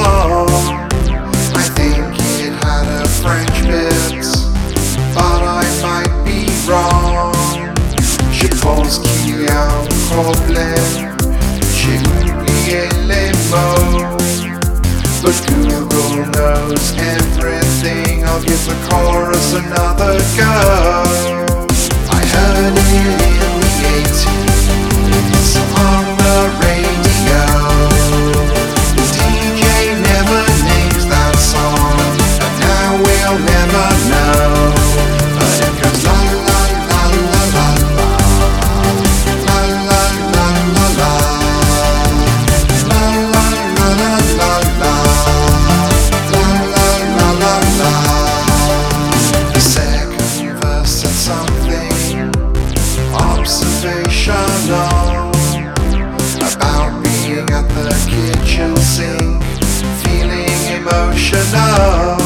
song. I think it had a French bit, but I might be wrong. Je pense qu'il y a un problème, j'ai oublié les mots. But Google knows everything, I'll give the chorus another go. I heard it in the 80s on the radio. The DJ never names that song, and now we'll never know. But it goes la la la la la la, la la la la la, la la la la la, la la la la la. The second verse said something observational about being at the kitchen sink, feeling emotional.